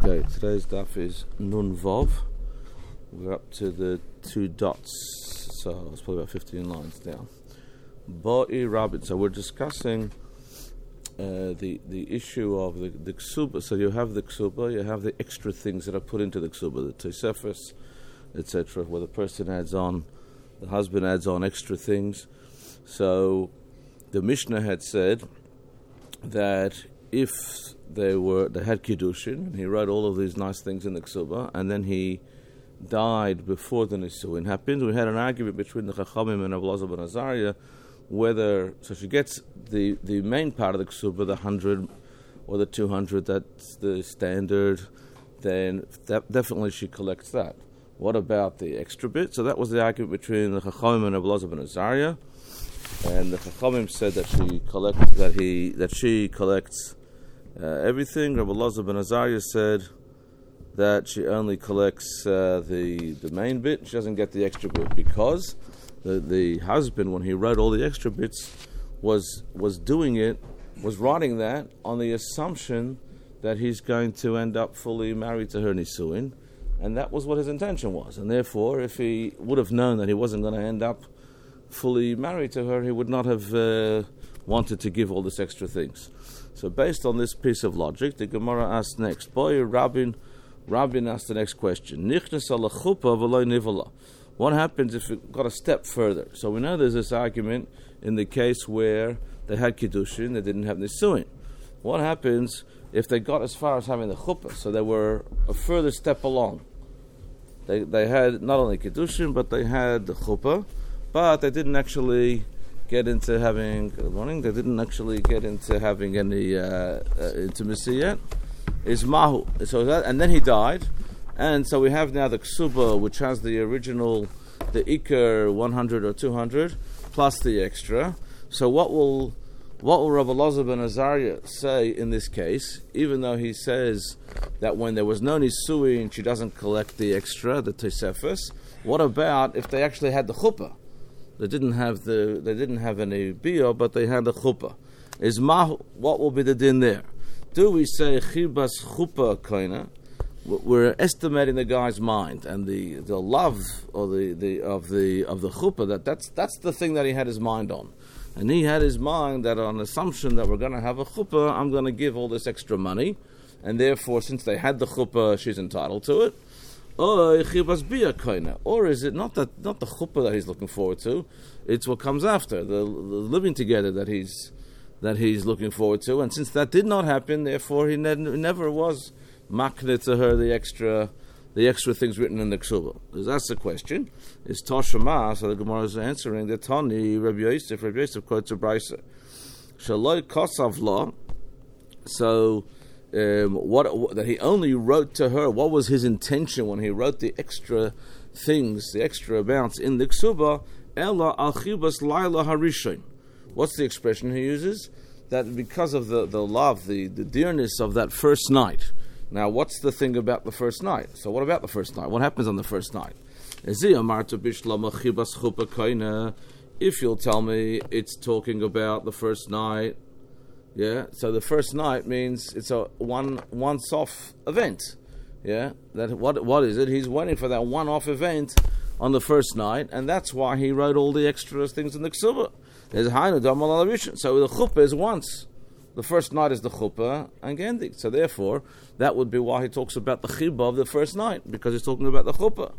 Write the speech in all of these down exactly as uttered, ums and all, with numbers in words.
Okay, today's daf is Nun Vav. We're up to the two dots, so it's probably about fifteen lines down. Ba'i Rabin. So we're discussing uh, the the issue of the, the ksuba. So you have the ksuba, you have the extra things that are put into the ksuba, the tosefes, et cetera, where the person adds on, the husband adds on extra things. So the Mishnah had said that if they were they had kiddushin, and he wrote all of these nice things in the ksuba, and then he died before the nisuin happened. We had an argument between the Chachamim and Rabbi Elazar ben Azariah whether so she gets the, the main part of the ksuba, the hundred or the two hundred, that's the standard. Then that, definitely she collects that. What about the extra bit? So that was the argument between the Chachamim and Rabbi Elazar ben Azariah, and the Chachamim said that she collects that he that she collects. Uh, everything. Rabbi Elazar ben Azariah said that she only collects uh, the the main bit. She doesn't get the extra bit because the the husband, when he wrote all the extra bits, was was doing it, was writing that on the assumption that he's going to end up fully married to her nisuin, and that was what his intention was. And therefore, if he would have known that he wasn't going to end up fully married to her, he would not have uh, wanted to give all these extra things. So based on this piece of logic, the Gemara asks next. Boy, Rabin, Rabin asked the next question. What happens if it got a step further? So we know there's this argument in the case where they had kiddushin, they didn't have nisuin. What happens if they got as far as having the chuppah? So they were a further step along. They they had not only kiddushin, but they had the chuppah, but they didn't actually get into having good morning. They didn't actually get into having any uh, uh, intimacy yet. Is mahu. So that, and then he died, and so we have now the ksuba, which has the original, the ikar one hundred or two hundred plus the extra. So what will what will Rabbi Elazar ben Azariah say in this case? Even though he says that when there was no nisuin, she doesn't collect the extra, the tosefes. What about if they actually had the chuppah? They didn't have the. They didn't have any bia, but they had the chuppah. Is mahu? What will be the din there? Do we say chibas chuppah koina? We're estimating the guy's mind and the, the love or the, the of the of the chuppah. That that's that's the thing that he had his mind on, and he had his mind that on assumption that we're going to have a chuppah, I'm going to give all this extra money, and therefore, since they had the chuppah, she's entitled to it. Or is it not that not the chuppah that he's looking forward to? It's what comes after the, the living together that he's that he's looking forward to. And since that did not happen, therefore he ne- never was makne to her the extra the extra things written in the ksuba. That's the question. Is Toshama? So the Gemara is answering that Tani Rabbi Yosef Rabbi Yosef quotes a brisa. Shaloi kosav la. So. Um, what, what that he only wrote to her. What was his intention when he wrote the extra things, the extra amounts in the ksuba? Ella al chibas laila harishon. What's the expression he uses? That because of the, the love, the, the dearness of that first night. Now, what's the thing about the first night? So, what about the first night? What happens on the first night? If you'll tell me it's talking about the first night. Yeah, so the first night means it's a one once-off event. Yeah, that what what is it? He's waiting for that one-off event on the first night, and that's why he wrote all the extra things in the ksuba. There's hainu damal alavishin. So the chuppah is once. The first night is the chuppah and gendik. So therefore, that would be why he talks about the chibah of the first night, because he's talking about the chuppah.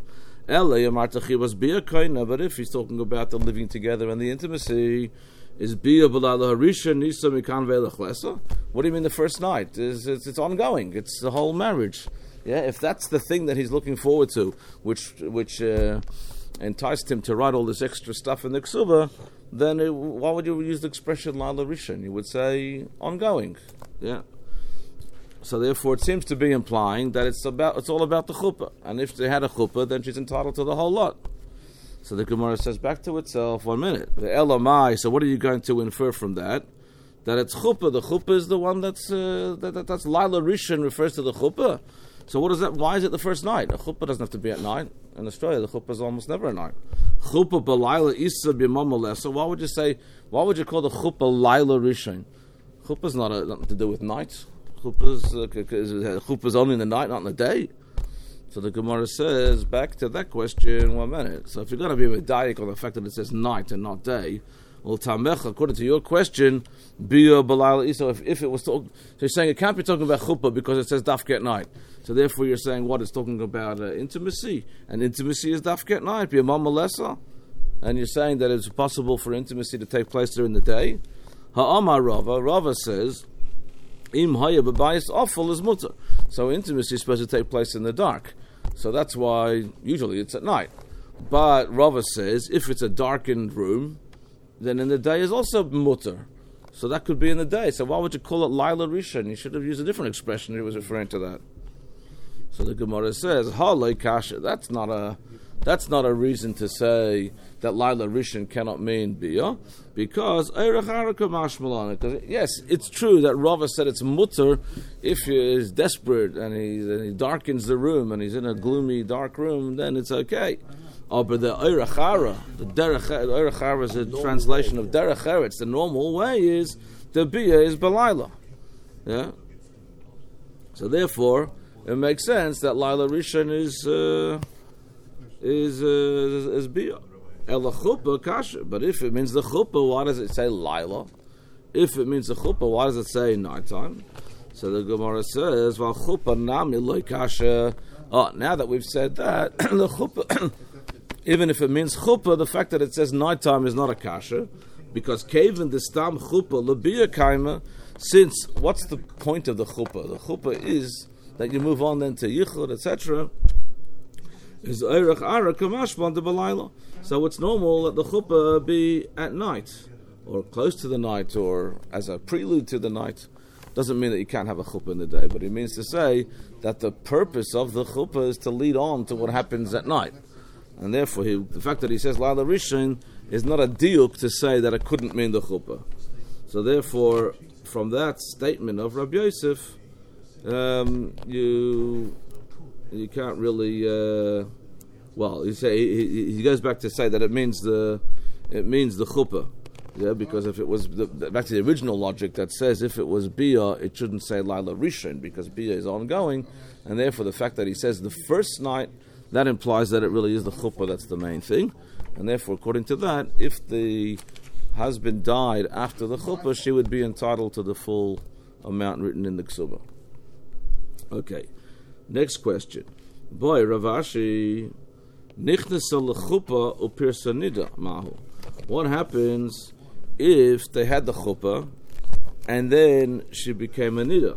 But if he's talking about the living together and the intimacy. Is bia b'la harisha nisa mikan ve'lechlesa? What do you mean the first night? Is it's, it's ongoing. It's the whole marriage. Yeah, if that's the thing that he's looking forward to, which which uh, enticed him to write all this extra stuff in the ksuba, then it, why would you use the expression la harisha? You would say ongoing. Yeah. So therefore, it seems to be implying that it's about it's all about the chuppah, and if they had a chuppah, then she's entitled to the whole lot. So the Gemara says back to itself, one minute. The elamai, so what are you going to infer from that? That it's chuppah. The chuppah is the one that's, uh, that, that, that's Laila Rishon refers to the chuppah. So what is that? Why is it the first night? A chuppah doesn't have to be at night. In Australia, the chuppah is almost never at night. Chuppah b'Laila isa b'mam. So why would you say, why would you call the chuppah Laila Rishon? Chuppah is not a, nothing to do with night. Chuppah's, uh, chuppah's only in the night, not in the day. So the Gemara says, back to that question, one minute. So if you're going to be medayik on the fact that it says night and not day, well, Tamecha, according to your question, Bia Balayla Isa, if, if it was talk, so you're saying it can't be talking about chuppah because it says dafke at night. So therefore you're saying what? It's talking about uh, intimacy. And intimacy is dafke at night, Bia Mama Lesa. And you're saying that it's possible for intimacy to take place during the day. Ha'amar Rava, Rava says, Im haya b'bayis awful is mutter. So intimacy is supposed to take place in the dark. So that's why usually it's at night. But Rava says if it's a darkened room, then in the day is also mutter. So that could be in the day. So why would you call it Laila Rishon? You should have used a different expression if it was referring to that. So the Gemara says, Ha kasha. That's not a that's not a reason to say that Laila Rishon cannot mean Bia, because yes, it's true that Rava said it's mutter if he is desperate and he, and he darkens the room and he's in a gloomy, dark room, then it's okay. Oh, but the Eirachara, the Eirachara is a translation of Derech Eretz. The normal way is the Bia is Balayla. Yeah? So therefore, it makes sense that Laila Rishon is uh, is, uh, is is Bia. Ela Chuppah Kasha. But if it means the Chuppah, why does it say Laila? If it means the Chuppah, why does it say nighttime? So the Gemara says, Val Chuppah Nami Loi Kasha. Oh, now that we've said that, the Chuppah, even if it means Chuppah, the fact that it says nighttime is not a Kasha, because Kevin the Stam Chuppah Labia Kaima, since what's the point of the Chuppah? The Chuppah is that you move on then to Yichud, et cetera. Is Eirach Ara Kamashban de Balayla. So it's normal that the Chuppah be at night, or close to the night, or as a prelude to the night. Doesn't mean that you can't have a Chuppah in the day, but it means to say that the purpose of the Chuppah is to lead on to what happens at night. And therefore, he, the fact that he says Laila Rishon is not a diuk to say that it couldn't mean the Chuppah. So therefore, from that statement of Rabbi Yosef, um, you you can't really. Uh, well, you say he, he goes back to say that it means the it means the Chuppah, yeah. Because if it was the, back to the original logic that says if it was Bia, it shouldn't say Laila Rishon because Bia is ongoing, and therefore the fact that he says the first night, that implies that it really is the Chuppah that's the main thing, and therefore according to that, if the husband died after the Chuppah, she would be entitled to the full amount written in the Ksubah. Okay, next question. Boy, Ravashi, Nichnesa lechuppah upirsa nida mahu. What happens if they had the chuppah and then she became a nida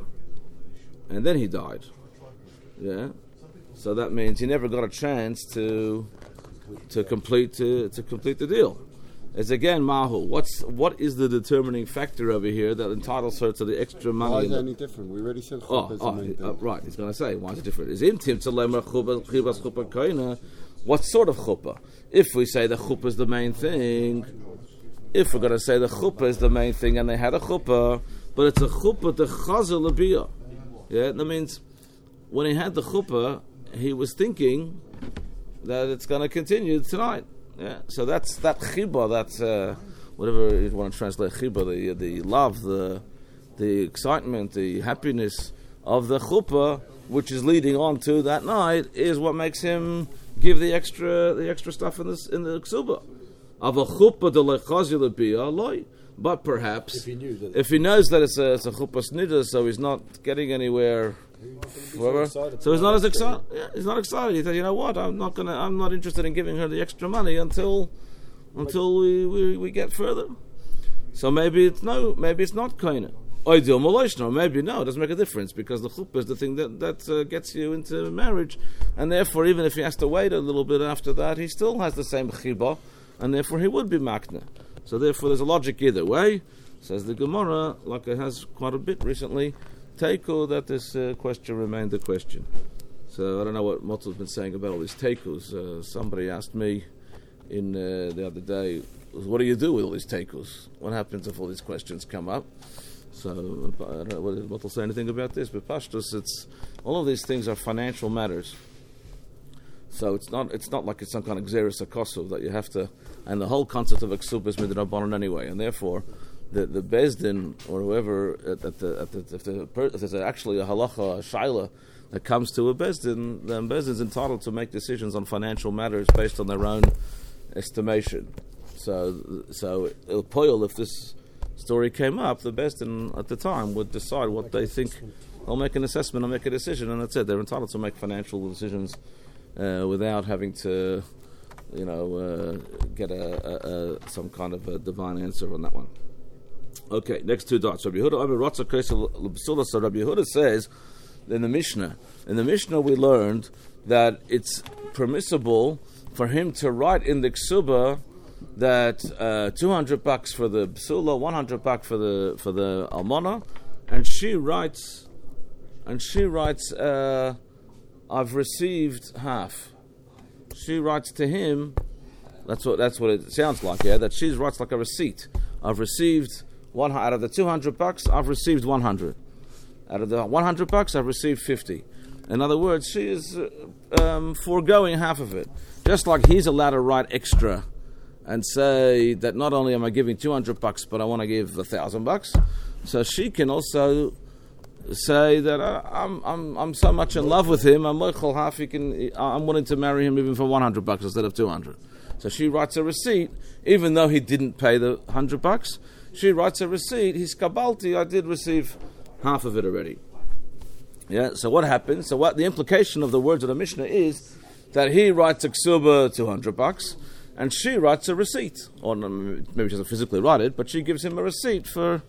and then he died? Yeah, so that means he never got a chance to to complete to, to complete the deal. It's again mahu. What's what is the determining factor over here that entitles her to the extra money? Why is that any different? We already said chuppah oh, is oh, the main thing. Uh, right, he's going to say why is it different? Is intim tzalemer chuppah chibas chuppah koina? What sort of chuppah? If we say the chuppah is the main thing, if we're going to say the chuppah is the main thing and they had a chuppah, but it's a chuppah to chazer labia. Yeah, that means when he had the chuppah, he was thinking that it's going to continue tonight. Yeah, so that's that chibah, that's uh, whatever you want to translate chibah, the the love, the the excitement, the happiness of the chuppah, which is leading on to that night, is what makes him give the extra the extra stuff in this in the ksubah. Of a chuppah de lechazil bia loy, but perhaps if he, knew that if he knows that it's a, it's a chuppah snida, so he's not getting anywhere. He's so he's not as excited. Yeah, he's not excited. He said, "You know what? I'm not gonna. I'm not interested in giving her the extra money until until we, we, we get further." So maybe it's no. Maybe it's not koina. Ideal maloishno. Maybe no. It doesn't make a difference because the chuppah is the thing that that uh, gets you into marriage, and therefore, even if he has to wait a little bit after that, he still has the same chibah, and therefore he would be makna. So therefore, there's a logic either way. Says the Gemara, like it has quite a bit recently. Teiko, that this uh, question remained a question. So I don't know what Mottel's been saying about all these teikus. Uh, somebody asked me in uh, the other day, what do you do with all these teikus? What happens if all these questions come up? So I don't know what Mottel say anything about this, but Pashtus, it's all of these things are financial matters. So it's not it's not like it's some kind of xeris akosu that you have to, and the whole concept of a ksuba is midrabanan anyway, and therefore the the Bezdin or whoever at, at the, at the if, the, if there's actually a halacha, a shaila that comes to a Bezdin, then Bezdin's entitled to make decisions on financial matters based on their own estimation. So, so il poil, if this story came up, the Bezdin at the time would decide what they think. They'll make an assessment, they'll make a decision, and that's it. They're entitled to make financial decisions uh, without having to, you know, uh, get a, a, a some kind of a divine answer on that one. Okay, next two dots. Rabbi Yehuda, so Rabbi Yehuda says in the Mishnah, in the Mishnah we learned that it's permissible for him to write in the ksuba that uh, two hundred bucks for the psula, one hundred bucks for the for the almana, and she writes, and she writes, uh, I've received half. She writes to him. That's what that's what it sounds like. Yeah, that she writes like a receipt. I've received one out of the two hundred bucks. I've received one hundred. Out of the one hundred bucks, I've received fifty. In other words, she is uh, um, foregoing half of it. Just like he's allowed to write extra and say that not only am I giving two hundred bucks, but I want to give a thousand bucks. So she can also say that uh, I'm I'm I'm so much in love with him. I'm half. He can. I'm willing to marry him even for one hundred bucks instead of two hundred. So she writes a receipt, even though he didn't pay the hundred bucks. She writes a receipt. He's kabalti. I did receive half of it already. Yeah. So what happens? So what the implication of the words of the Mishnah is that he writes a ksuba two hundred bucks, and she writes a receipt, or maybe she doesn't physically write it, but she gives him a receipt for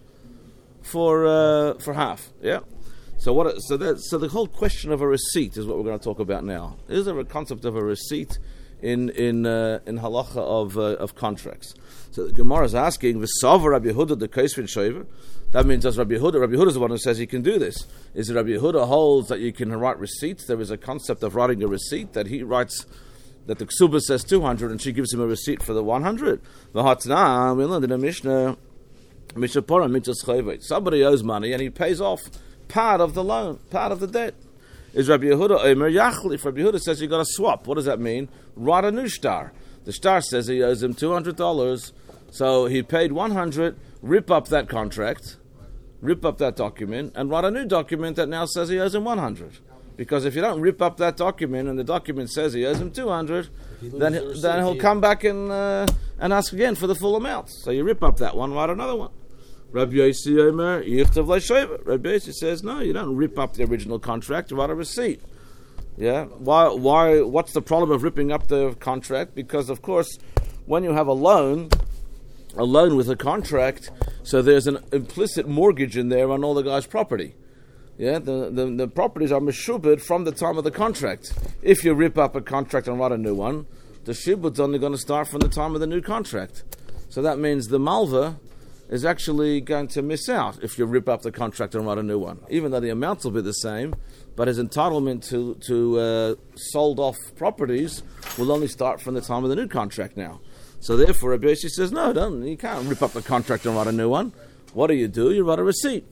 for uh, for half. Yeah. So what? So that so the whole question of a receipt is what we're going to talk about now. Is there a concept of a receipt in in uh, in halacha of uh, of contracts? So the Gemara is asking, "V'savar Rabbi Yehuda the kaisvin shover." That means does Rabbi Yehuda? Rabbi Yehuda is the one who says he can do this. Is it Rabbi Yehuda holds that you can write receipts? There is a concept of writing a receipt that he writes that the ksuba says two hundred and she gives him a receipt for the one hundred. V'hatna, we learned in a Mishnah, Mishapora mitzvah chayvet. Somebody owes money and he pays off part of the loan, part of the debt. Is Rabbi Yehuda Omer Yachli? If Rabbi Yehuda says you got to swap, what does that mean? Write a new star. The star says he owes him two hundred dollars, so he paid one hundred. Rip up that contract, rip up that document, and write a new document that now says he owes him one hundred. Because if you don't rip up that document and the document says he owes him two hundred, then he, then he'll come back and uh, and ask again for the full amount. So you rip up that one, write another one. Rabbi Yossi Omer Yichtav Le'Shover. Rabbi Yossi says no, you don't rip up the original contract. You write a receipt. Yeah. Why? Why? What's the problem of ripping up the contract? Because of course, when you have a loan. A loan with a contract, so there's an implicit mortgage in there on all the guy's property. Yeah, the, the, the properties are meshubed from the time of the contract. If you rip up a contract and write a new one, the shibud's only going to start from the time of the new contract. So that means the malva is actually going to miss out if you rip up the contract and write a new one. Even though the amounts will be the same, but his entitlement to, to uh, sold off properties will only start from the time of the new contract now. So therefore, Rabbi Yossi says, no, don't, you can't rip up the contract and write a new one. What do you do? You write a receipt.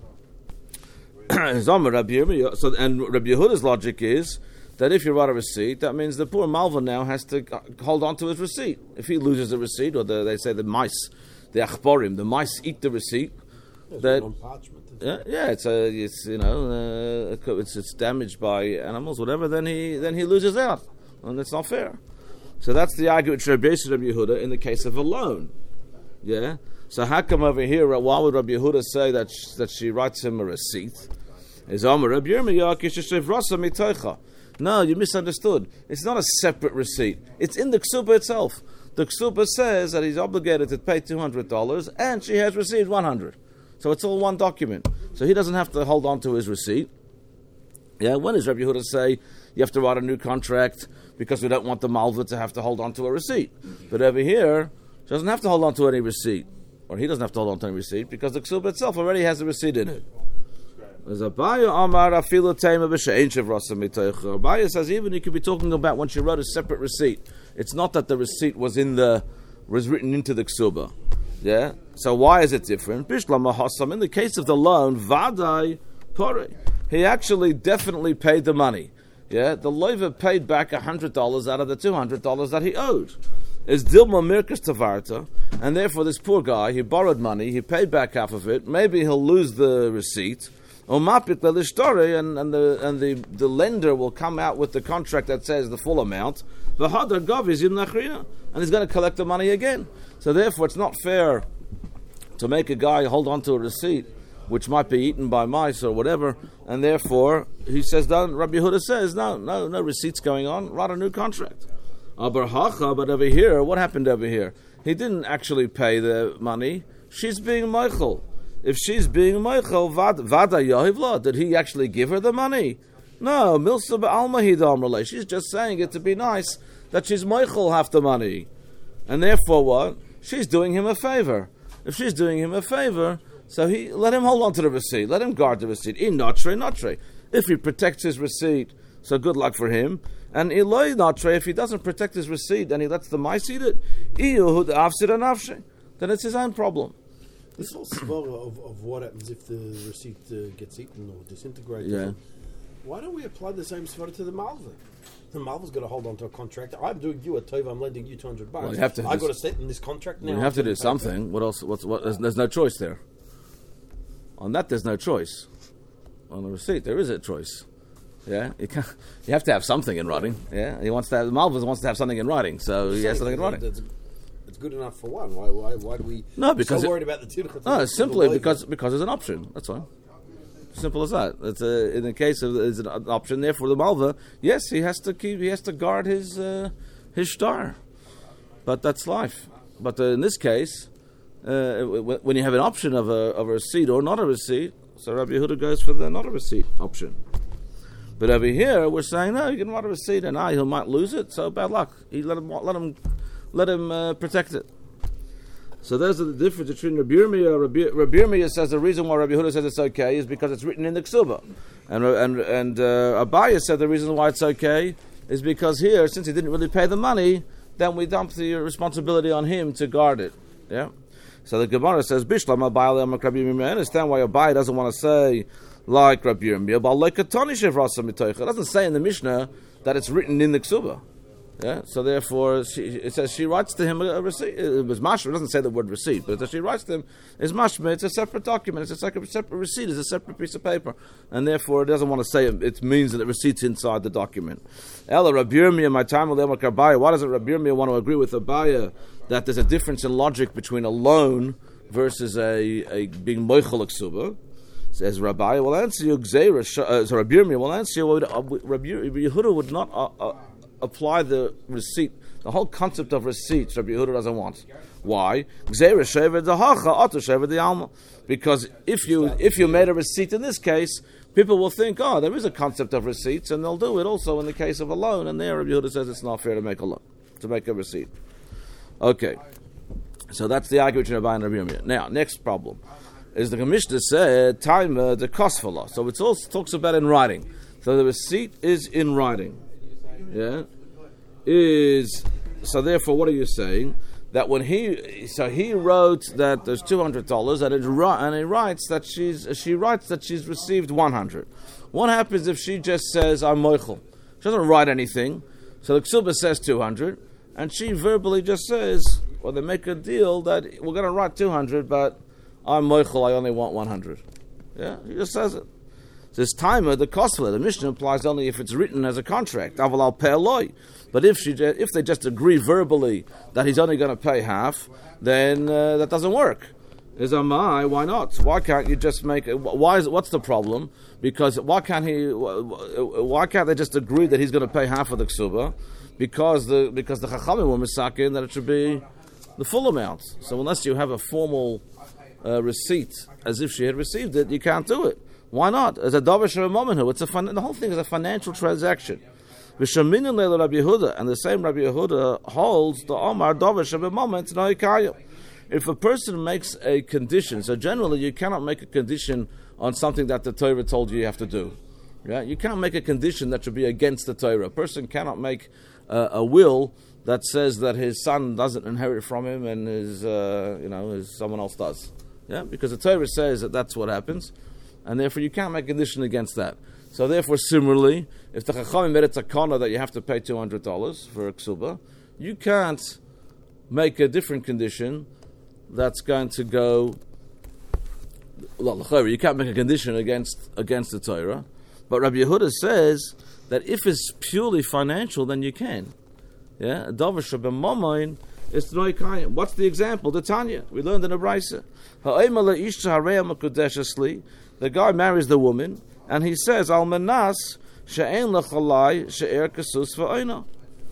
So, and Rabbi Yehuda's logic is that if you write a receipt, that means the poor malva now has to hold on to his receipt. If he loses the receipt, or the, they say the mice, the achborim, the mice eat the receipt. That, yeah, yeah, it's a, it's you know, uh, it's it's damaged by animals, whatever. Then he then he loses out, and that's not fair. So that's the argument Rabbi Yossi Rabbi Yehuda in the case of a loan. Yeah. So how come over here? Why would Rabbi Yehuda say that sh- that she writes him a receipt? Is Amar Rabbi Yirmiyah kishev rasa mitoicha? No, you misunderstood. It's not a separate receipt. It's in the ksuba itself. The ksuba says that he's obligated to pay two hundred dollars, and she has received one hundred. So it's all one document. So he doesn't have to hold on to his receipt. Yeah. When does Rabbi Yehuda say you have to write a new contract? Because we don't want the malva to have to hold on to a receipt. But over here, she doesn't have to hold on to any receipt. Or he doesn't have to hold on to any receipt because the ksuba itself already has a receipt in it. Abaya says even you could be talking about when she wrote a separate receipt. It's not that the receipt was in the was written into the ksuba. Yeah? So why is it different? In the case of the loan, Vadai Pore, he actually definitely paid the money. Yeah, the loiva paid back one hundred dollars out of the two hundred dollars that he owed. is Dilma Mirkas Tavarta, and therefore this poor guy, he borrowed money, he paid back half of it, maybe he'll lose the receipt, and, and, the, and the, the lender will come out with the contract that says the full amount, and he's going to collect the money again. So therefore it's not fair to make a guy hold on to a receipt which might be eaten by mice or whatever, and therefore he says, don't, Rabbi Yehuda says, no, no, no receipts going on, write a new contract. But over here, what happened over here? He didn't actually pay the money. She's being Michael. If she's being Michael, Vada Yahivla, did he actually give her the money? No, Milsa Ba'almahidam. She's just saying it to be nice that she's Michael half the money. And therefore what? She's doing him a favor. If she's doing him a favor, so he let him hold on to the receipt. Let him guard the receipt. In notre, notre. If he protects his receipt, so good luck for him. And Eloi notre, if he doesn't protect his receipt and he lets the mice eat it, then it's his own problem. This whole svara of, of what happens if the receipt uh, gets eaten or disintegrated. Yeah. Why don't we apply the same svara to the malva? The malva's got to hold on to a contract. I'm doing you a tova. I'm lending you two hundred bucks. Well, you have to. I got to set in this contract now. You have to do something. What else? What's what? There's, there's no choice there. On that, there's no choice. On the receipt, there is a choice. Yeah, you can. You have to have something in writing. Yeah, he wants to have. Malvas wants to have something in writing, so he has something in writing. It's, it's good enough for one. Why? Why? Why do we? No, because so it, worried about the tikkun. No, it's simply because because it's an option. That's all. Simple as that. It's a, in the case of it's an option there for the malva. Yes, he has to keep. He has to guard his uh, his star, but that's life. But uh, in this case, uh, when you have an option of a of a receipt or not a receipt, so Rabbi Yehuda goes for the not a receipt option. But over here, we're saying no. You can write a receipt, and I he might lose it. So bad luck. He let him let him let him uh, protect it. So there's the difference between Rabbi Yirmiyah. Rabbi, Rabbi Yirmiyah says the reason why Rabbi Yehuda says it's okay is because it's written in the Ksuba, and and and uh, Abaya said the reason why it's okay is because here, since he didn't really pay the money, then we dump the responsibility on him to guard it. Yeah. So the Gemara says Bishlam Abaya Rabbi Yirmiyah. I understand why Abaya doesn't want to say like Rabbi Yirmiyah, but like a Toni Shevrasa Mitoicha. It doesn't say in the Mishnah that it's written in the Ksuba. Yeah, so therefore, she, it says she writes to him a, a receipt. It was mashma. It doesn't say the word receipt, but she writes to him is mashma. It's a separate document. It's a separate, separate receipt. It's a separate piece of paper, and therefore it doesn't want to say it. It means that the receipt's inside the document. Ella Rabbi Yirmiyah, my time with Abaya. Why doesn't Rabbi Yirmiyah want to agree with Abaya that there's a difference in logic between a loan versus a, a being moichel ksuba? Says Rabbi, will answer you. Gzeira. Uh, so Rabbi Yirmiyah will answer you. Well, Rabbi Yehuda would not. Uh, uh, apply the receipt, the whole concept of receipts, Rabbi Yehuda doesn't want. Why? Because if you if you made a receipt in this case, people will think, oh, there is a concept of receipts, and they'll do it also in the case of a loan. And there, Rabbi Yehuda says it's not fair to make a loan, to make a receipt. Okay, so that's the argument between Rabbi and Rabbi Yirmiyah. Now, next problem is the Mishnah said time uh, the cost for law. So it also talks about in writing. So the receipt is in writing. Yeah, is so. Therefore, what are you saying? That when he so he wrote that there's two hundred dollars, and it and he writes that she's she writes that she's received one hundred. What happens if she just says I'm moichel? She doesn't write anything. So the ksuba says two hundred, and she verbally just says, or they make a deal that we're going to write two hundred, but I'm moichel. I only want one hundred. Yeah, he just says it. This timer, the kosler, the Mishnah applies only if it's written as a contract. But if she, if they just agree verbally that he's only going to pay half, then uh, that doesn't work. Is amai? Why not? Why can't you just make? Why is? What's the problem? Because why can't he? Why can't they just agree that he's going to pay half of the ksuba? Because the because the chachamim were misakin that it should be the full amount. So unless you have a formal uh, receipt as if she had received it, you can't do it. Why not? As a davar of a moment, it's a fin- the whole thing is a financial transaction. V'shaminin leil Rabbi Yehuda, and the same Rabbi Yehuda holds the Omar davar of a moment no ikayim. If a person makes a condition, so generally you cannot make a condition on something that the Torah told you you have to do. Yeah, you can't make a condition that should be against the Torah. A person cannot make uh, a will that says that his son doesn't inherit from him and his, uh, you know, his someone else does. Yeah, because the Torah says that that's what happens. And therefore, you can't make a condition against that. So, therefore, similarly, if the Chachamim made a takana that you have to pay two hundred dollars for a ksuba, you can't make a different condition that's going to go. Well, you can't make a condition against against the Torah, but Rabbi Yehuda says that if it's purely financial, then you can. Yeah, Davar Shabbat is Tnoi Kayim. What's the example? The Tanya we learned in the Brisa. The guy marries the woman, and he says, "Al manas she'en lechalai she'er kasus va'oina."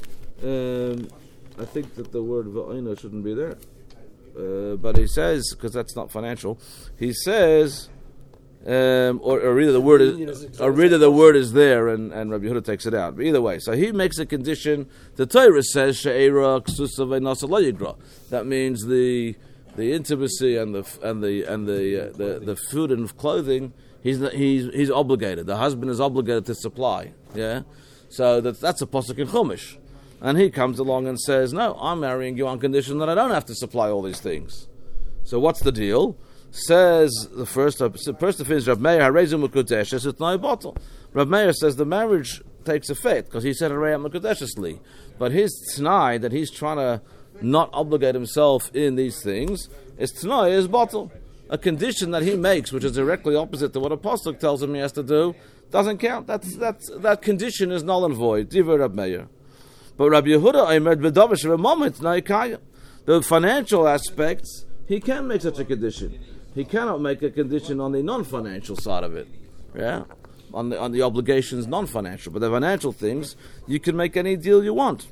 I think that the word va'oina shouldn't be there, uh, but he says, because that's not financial. He says, um, or, or either the word is, or either the word is there, and, and Rabbi Yehuda takes it out. But either way, so he makes a condition. The Torah says she'era kasus va'oina lo yigra. That means the the intimacy and the and the and the uh, the, the food and clothing. He's he's he's obligated. The husband is obligated to supply. Yeah, so that that's a pasuk in Chumash, and he comes along and says, "No, I'm marrying you on condition that I don't have to supply all these things." So what's the deal? Says the first first of is Rav Meir Harezim Mekudeshes. It's not a bottle. Rav Meir says the marriage takes effect because he said Harei Mekudeshesli, but his t'nai that he's trying to not obligate himself in these things is t'nai is bottle. A condition that he makes, which is directly opposite to what a pasuk tells him he has to do, doesn't count. That's, that's, that condition is null and void. Divrei Rab Meir. But Rabbi Yehuda Omer b'davar she'b'moment na'ikayim. The financial aspects, he can make such a condition. He cannot make a condition on the non-financial side of it. Yeah, on the on the obligations non-financial, but the financial things you can make any deal you want.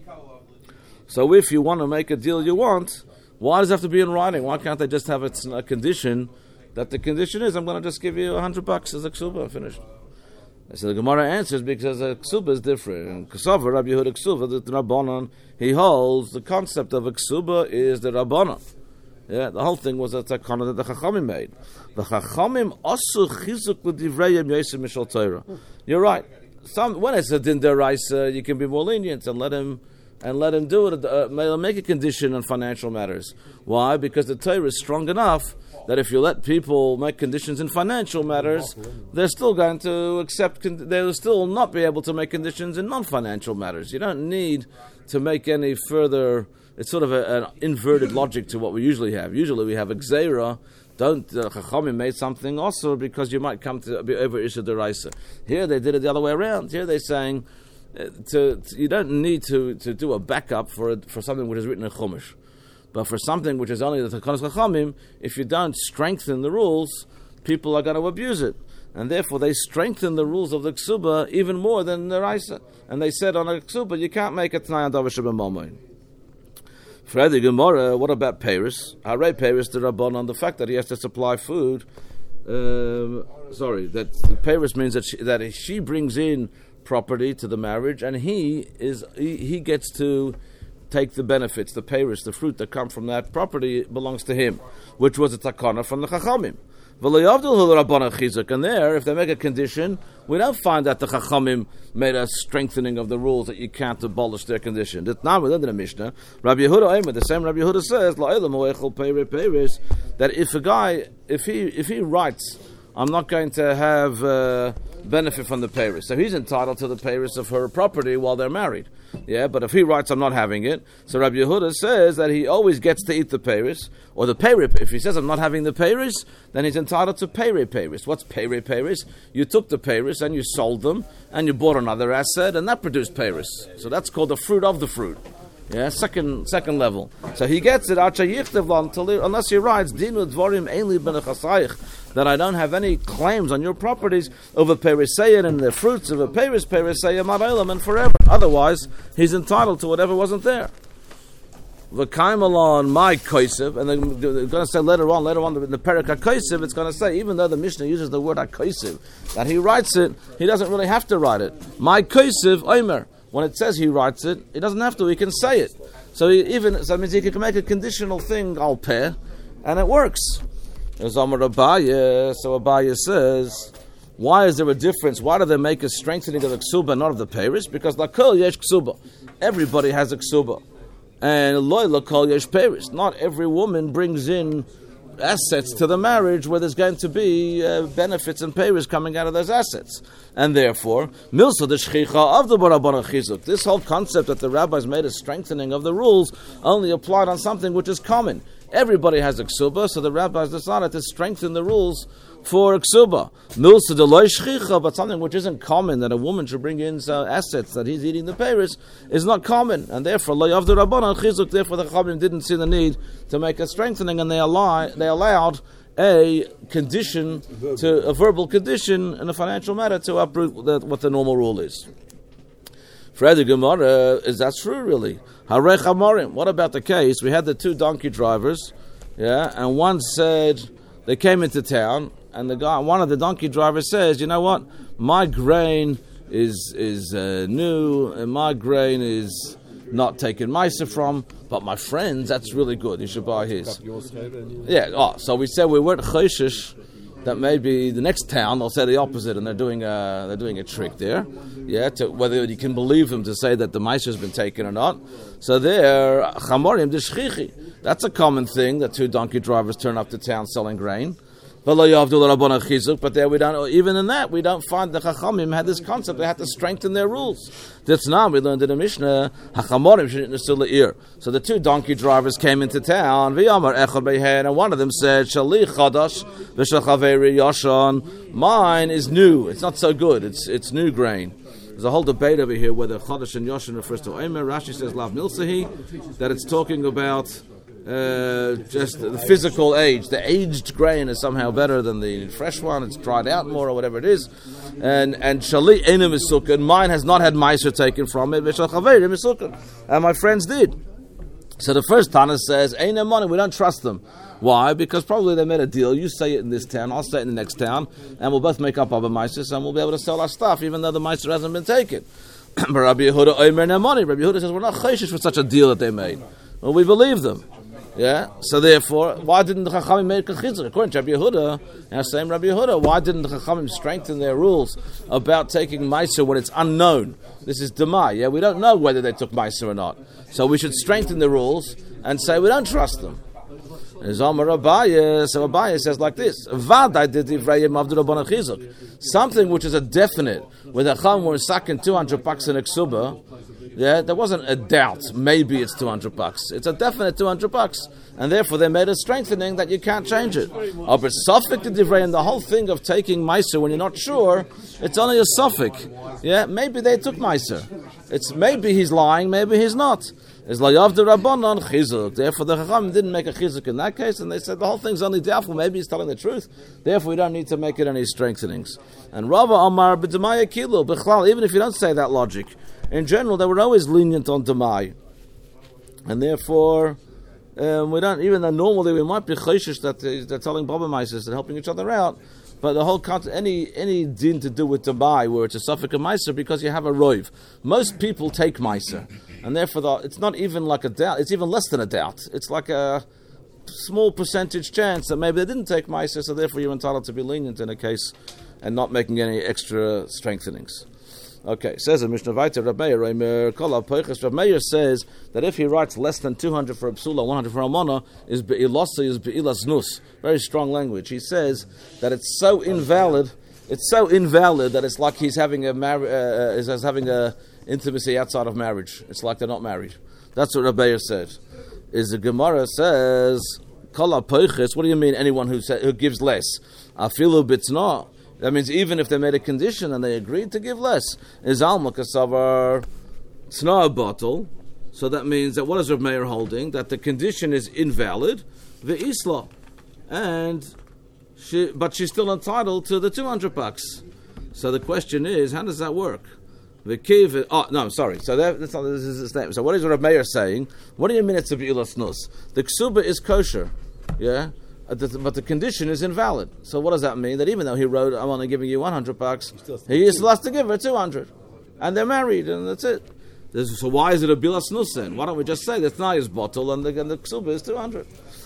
So if you want to make a deal you want, why does it have to be in writing? Why can't they just have a, a condition that the condition is, I'm going to just give you a hundred bucks as a ksuba, finished. So the Gemara answers because a ksuba is different. And Ksuba, Rabbi Yehuda ksuba, the Rabbanon, he holds the concept of a ksuba is the Rabbanon. Yeah, the whole thing was a takana that the Chachamim made. The Chachamim asu chizuk l'divrei yosef mishal Torah. You're right. Some when it's a din deraisa, you can be more lenient and let him. And let him do it, uh, make a condition on financial matters. Why? Because the Torah is strong enough that if you let people make conditions in financial matters, they're still going to accept, con- they'll still not be able to make conditions in non-financial matters. You don't need to make any further, it's sort of a, an inverted logic to what we usually have. Usually we have a gzeira, don't, uh, Chachamim made something also because you might come to be over Isha Deraisa. Here they did it the other way around. Here they're saying, Uh, to, to, you don't need to, to do a backup for a, for something which is written in Chumash, but for something which is only the Takanas Chachamim, if you don't strengthen the rules, people are going to abuse it, and therefore they strengthen the rules of the Ksuba even more than the Raisa. And they said on a Ksuba you can't make a T'nai on Davar Shabbat. Freddy Gemara, what about Paris? Harei Paris the Rabban on the fact that he has to supply food. Um, sorry, that Paris means that she, that she brings in property to the marriage, and he is he, he gets to take the benefits, the peiros, the fruit that come from that property belongs to him, which was a takana from the Chachamim. And there, if they make a condition, we don't find that the Chachamim made a strengthening of the rules that you can't abolish their condition. That's not within the Mishnah. Rabbi Yehuda, the same Rabbi Yehuda says that if a guy, if he if he writes, I'm not going to have uh, benefit from the peiros, so he's entitled to the peiros of her property while they're married. Yeah, but if he writes, I'm not having it, so Rabbi Yehuda says that he always gets to eat the peiros, or the peirip. If he says, I'm not having the peiros, then he's entitled to peire peiros. What's peire peiros? You took the peiros and you sold them, and you bought another asset, and that produced peiros. So that's called the fruit of the fruit. Yeah, second second level. So he gets it unless he writes Dinu Dvorim Einli Ben Chasayich, that I don't have any claims on your properties over Periseyan and the fruits of a Peris Periseya Maraylam and forever. Otherwise, he's entitled to whatever wasn't there. The Kaimalon my Kosev, and they're going to say later on, later on in the Perik HaKosev, it's going to say, even though the Mishnah uses the word HaKosev, that he writes it, he doesn't really have to write it. My Kosev Omer. When it says he writes it, he doesn't have to. He can say it. So he even so that means he can make a conditional thing al peh, and it works. There's Amar Abaye. So Abaye says, why is there a difference? Why do they make a strengthening of the ksuba, not of the peiros? Because lakol yesh ksuba. Everybody has a ksuba, and loy lakol yesh peiros. Not every woman brings in assets to the marriage where there's going to be uh, benefits and payers coming out of those assets. And therefore, milsa the shchicha of the barabana chizuk. This whole concept that the rabbis made a strengthening of the rules only applied on something which is common. Everybody has a ksuba, so the rabbis decided to strengthen the rules for ksuba. Milsa the loy shchicha, but something which isn't common, that a woman should bring in uh, assets that he's eating the payers, is not common. And therefore, loy of the rabbanan chizuk, therefore the chachamim didn't see the need to make a strengthening, and they, allow, they allowed a condition, to a verbal condition in a financial matter to uproot the, what the normal rule is. Freddy Gemara, is that true really? Harech Amorim. What about the case? We had the two donkey drivers, yeah, and one said they came into town, and the guy, one of the donkey drivers says, you know what, my grain is is uh, new, and my grain is not taken Meiser from, but my friends, that's really good. You should buy his. Yeah. Oh, so we said we weren't choishish that maybe the next town they'll say the opposite, and they're doing a they're doing a trick there. Yeah. To whether you can believe them to say that the Meiser has been taken or not. So there, chamorim d'shchichi. That's a common thing that two donkey drivers turn up to town selling grain. But there we don't. Even in that, we don't find the Chachamim had this concept. They had to strengthen their rules. That's now we learned in the Mishnah. So the two donkey drivers came into town, and one of them said, "Mine is new. It's not so good. It's it's new grain." There's a whole debate over here whether Chodesh and Yoshan refers to Omer. Rashi says Lav Milsahi, that it's talking about Uh, just the physical age. The aged grain is somehow better than the fresh one. It's dried out more or whatever it is. And and shali enim isukan. Mine has not had meiser taken from it. And my friends did. So the first Tana says, enim money. We don't trust them. Why? Because probably they made a deal. You say it in this town, I'll say it in the next town, and we'll both make up our meisers, and we'll be able to sell our stuff, even though the meiser hasn't been taken. But Rabbi Yehuda omer enim money. Rabbi Yehuda says we're not chayshish for such a deal that they made. Well, we believe them. Yeah, so therefore, why didn't the Chachamim make a chizuk? According to Rabbi Yehuda, now same Rabbi Yehuda, why didn't the Chachamim strengthen their rules about taking Meiser when it's unknown? This is Demai, yeah, we don't know whether they took Meiser or not. So we should strengthen the rules and say we don't trust them. Something which is a definite, where the Chachamim were sacking two hundred bucks in a ksuba, yeah, there wasn't a doubt, maybe it's two hundred bucks. It's a definite two hundred bucks. And therefore they made a strengthening that you can't change it. Oh, but suffix the divrei, and the whole thing of taking meiser when you're not sure, it's only a suffix. Yeah, maybe they took meiser. It's maybe he's lying, maybe he's not. It's layav the rabbanon chizuk. Therefore the chacham didn't make a chizuk in that case, and they said the whole thing's only doubtful, maybe he's telling the truth. Therefore we don't need to make it any strengthenings. And Rava Amar b'demaya kilo, b'chlal, even if you don't say that logic, in general, they were always lenient on Demai. And therefore, um, we don't, even though normally we might be chayshish that they, they're telling Baba Meises and helping each other out, but the whole concept, any any din to do with Demai, where it's a suffix of Meiser, because you have a roiv. Most people take Meiser. And therefore, the, it's not even like a doubt, it's even less than a doubt. It's like a small percentage chance that maybe they didn't take Meiser, so therefore you're entitled to be lenient in a case and not making any extra strengthenings. Okay, says the Mishnah Vayter, Rav Meir, Rav Meir says that if he writes less than two hundred for a psula, one hundred for a almana, is be'ilasa, is be'ilas nus. Very strong language. He says that it's so invalid, it's so invalid that it's like he's having a mar- uh, is as having a intimacy outside of marriage. It's like they're not married. That's what Rav Meir said. Is the Gemara says, Kol ha'poiches, what do you mean anyone who sa- who gives less? Afilu bitznah. That means even if they made a condition and they agreed to give less, is alma kasavar tzna a bottle. So that means that what is Rav Meir holding? That the condition is invalid, the isla, and she, but she's still entitled to the two hundred bucks. So the question is, how does that work? The kiv. Oh no, I'm sorry. So that, that's not, this is his name. So what is Rav Meir saying? What do you mean it's a be'ilas nus? The ksuba is kosher, yeah. But the condition is invalid. So what does that mean? That even though he wrote, I'm only giving you one hundred bucks, he still has to give her two hundred. And they're married, and that's it. So why is it a bilas nus then? Why don't we just say that's not his bottle, and the, and the ksuba is two hundred?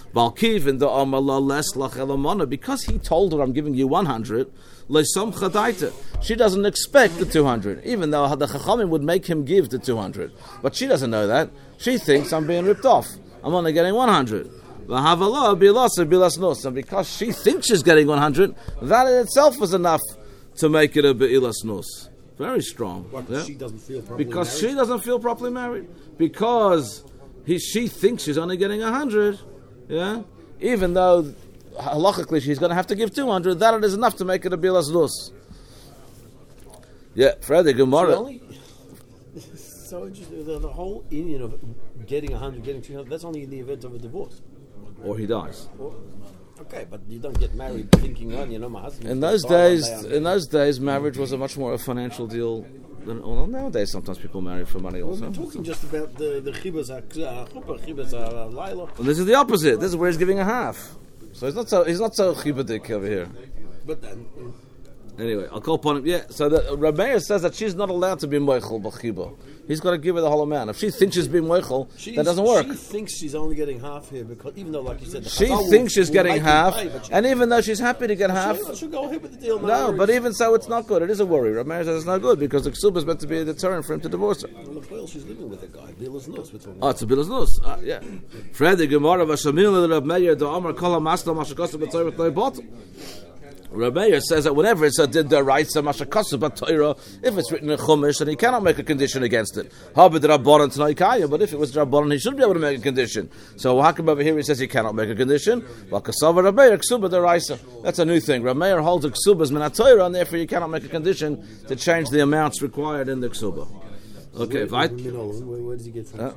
Because he told her, I'm giving you one hundred, she doesn't expect the two hundred, even though the chachamim would make him give the two hundred. But she doesn't know that. She thinks I'm being ripped off. I'm only getting one hundred. And because she thinks she's getting one hundred, that in itself was enough to make it a be'ilas nus. Very strong. What, yeah? She doesn't feel properly Because married? she doesn't feel properly married. Because he, she thinks she's only getting one hundred. Yeah? Even though halachically she's going to have to give two hundred, that is enough to make it a be'ilas nus. Yeah, Friday Gemara. Only, so interesting. The, the whole Indian of getting one hundred, getting two hundred, that's only in the event of a divorce. Or he dies. Or, okay, but you don't get married thinking, oh, you know, my husband. In those days, in those days, marriage was a much more a financial deal than well, nowadays. Sometimes people marry for money also. Well, we're talking just about the the chibas chuppah, chibas laila. Well, this is the opposite. This is where he's giving a half. So he's not so he's not so chibadik over here. But then. Anyway, I'll call upon him. Yeah, so the Reb Meir says that she's not allowed to be moichel b'chiba. He's got to give her the whole amount. If she thinks she's being moichel, that doesn't work. She thinks she's only getting half here because even though, like you said, the she Chazal thinks will, she's will getting half, pay, she, and even though she's happy to get half, she, she'll go ahead with the deal. No, but even so, it's not good. It is a worry. Reb Meir says it's not good because the ksuba is meant to be a deterrent for him to divorce her. Well, the she's living with a guy. Bilas nus. Oh, it's a bilas nus. Uh, yeah. Friday Gemara v'shamil Reb Meir the Amar kol hamasla mashakos b'toyr b'toyr bottom. Reb Meir says that whenever it's a did the right mashakasu b'toyra, if it's written in Chumash, then he cannot make a condition against it. Habed rabbanon t'noikaya, but if it was rabbanon, he should be able to make a condition. So how come over here he says he cannot make a condition? V'kasava Reb Meir ksuba deraisa. That's a new thing. Reb Meir holds a ksubas min ha'toyra, and therefore you cannot make a condition to change the amounts required in the ksuba. Okay, where, where does he get from uh,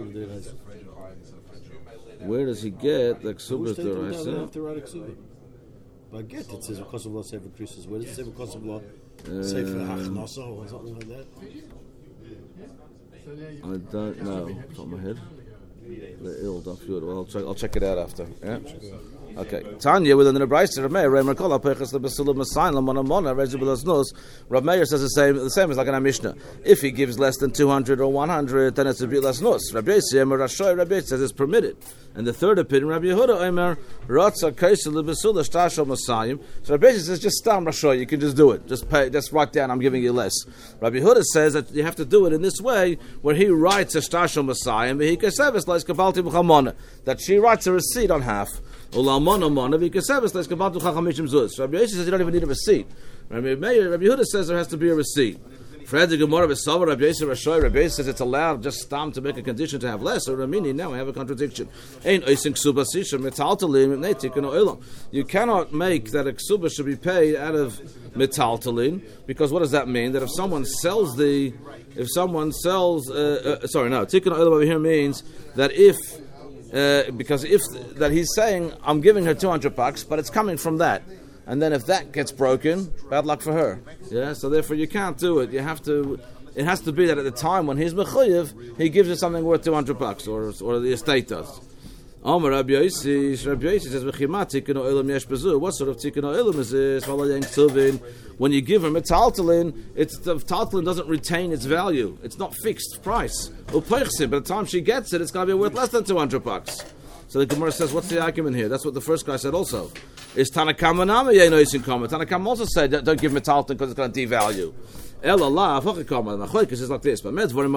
Where does he get the ksubas deraisa? I get it says because of law sefer krisis. Where does it say because of law sefer achnasa or something like that? I don't know. Top of my head. The ill don't feel it. Well, I'll check. I'll check it out after. Yeah. Okay. Tanya within the Brayser Reb Meir Reimer Kol HaPeiches LeBesulah Masayin LaMona Mona Rezu B'Los Nus. Reb Meir says the same. The same as like in our Mishnah. If he gives less than two hundred or one hundred, then it's a B'Los Nus. Rabbi Yisrael Rashoy Rabbi Yisrael says it's permitted. And the third opinion, Rabbi Yehuda Omer Ratza Kaisel LeBesulah Shtashol Masayim. So Rabbi Yisrael says just stam Rashoy. You can just do it. Just pay. Just write down. I'm giving you less. Rabbi Yehuda says that you have to do it in this way, where he writes a Shtashol Masayim. He kaseves like Kabalti B'Chamona, that she writes a receipt on half. Rabbi Yossi says you don't even need a receipt. Rabbi Yehuda says there has to be a receipt. Rabbi Yossi says it's allowed just stam to make a condition to have less. Or Ramini, now I have a contradiction. You cannot make that a ksuba should be paid out of metaltalin, because what does that mean? That if someone sells the, if someone sells, uh, uh, sorry, no, tikkun olam over here means that if. Uh, because if that he's saying I'm giving her two hundred bucks, but it's coming from that, and then if that gets broken, bad luck for her. Yeah, so therefore you can't do it. You have to. It has to be that at the time when he's mechuyev, he gives her something worth two hundred bucks, or or the estate does. Omer Rabbi Yossi, Rabbi Yossi says, what sort of tikkun olam is this? When you give him a metaltalin, it's the metaltalin doesn't retain its value. It's not fixed price. By the time she gets it, it's going to be worth less than two hundred bucks. So the Gemara says, what's the argument here? That's what the first guy said also. Is Tanakama Nama Yenoisin Kama? Tanakama also said, don't give metaltalin because it's going to devalue. It's like this.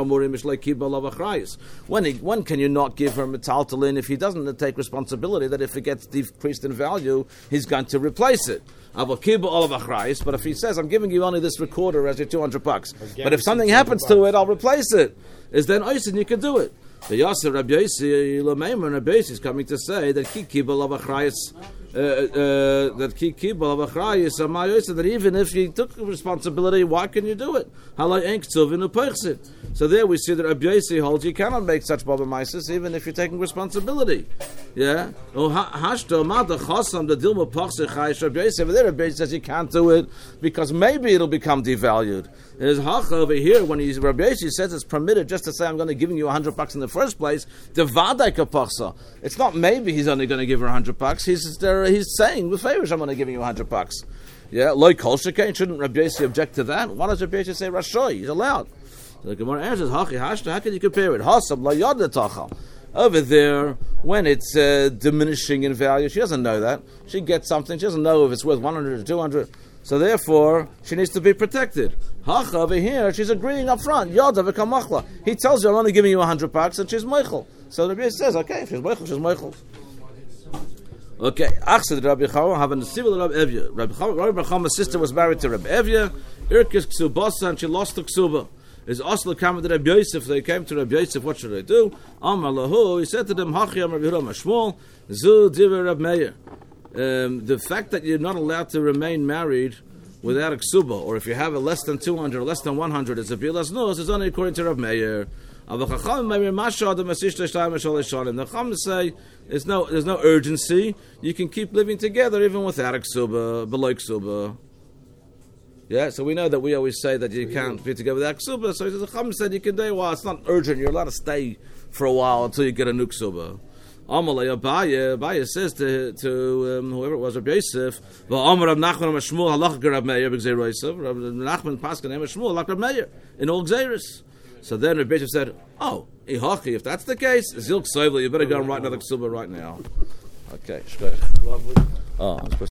When he, when can you not give her metaltalin if he doesn't take responsibility that if it gets decreased in value, he's going to replace it? But if he says, I'm giving you only this recorder as your two hundred bucks, but if something happens to it, I'll replace it, is then oisin, you can do it. The Yasser Rabbi Yossi Lameimer Rabbi Yossi is coming to say that kikibal of achrayis, that kikibal of achrayis, that even if you took responsibility, why can you do it? So there we see that Rabbi Yossi holds you cannot make such baba maisis even if you're taking responsibility. Yeah. Oh, hashto mada chasam the dilma pachse chayish Rabbi Yossi. Over there, Rabbi Yossi says you can't do it because maybe it'll become devalued. There's hacha over here when he's Rabbi Yossi says it's permitted just to say I'm going to give you a hundred bucks in the first place. Devadai kapachsa. It's not maybe he's only going to give her a hundred bucks. He's there, he's saying with favors I'm going to give you a hundred bucks. Yeah, loy kol shekain. Shouldn't Rabbi Yossi object to that? Why does Rabbi Yossi say rashoy? He's allowed. So the Gemara answers hachi hashta. How can you compare it? Hasab la yad letachal. Over there, when it's uh, diminishing in value, she doesn't know that. She gets something. She doesn't know if it's worth one hundred or two hundred. So therefore, she needs to be protected. Hacha over here, she's agreeing up front. Yada v'kamachla. He tells her, I'm only giving you a hundred bucks, and she's meichel. So the Rebbe says, okay, if she's meichel, she's meichel. Okay, Achsad Rabbi Chama have a civil Rabbi Evya. Rabbi Chama's sister was married to Rabbi Evya. Irkis Ksubasa, and she lost the Ksuba. Is Oslo coming to Rabbi Yosef? They came to Rabbi Yosef. What should I do? Amar lahu. He said to them, Hachi Amar Rabbi Yehuda Mashmuel, Zu Divrei Rabbi Meir. Um, the fact that you're not allowed to remain married without a ksuba, or if you have a less than two hundred or less than one hundred, it's a bilas nus, is only according to Rav Meir. The Chacham say there's no there's no urgency. You can keep living together even without a ksuba, below ksuba. Yeah, so we know that we always say that you can't be together without ksuba. So the Chacham said you can do. Well, it's not urgent. You're allowed to stay for a while until you get a new ksuba. Amalei Abaye, Abaye says to to um, whoever it was, Rabbi Yosef, "Va'amar Rav Nachman Mashmuel halach Rav Meir b'gzeir Yosef." Rav Nachman paskin em Shmuel halach Rav Meir in all gzeiros. So then Rabbi Yosef said, "Oh, ihachi, if that's the case, zilk soivli, you better go and write another ksuba right now." Okay, shkoyach. Lovely. Oh, I'm supposed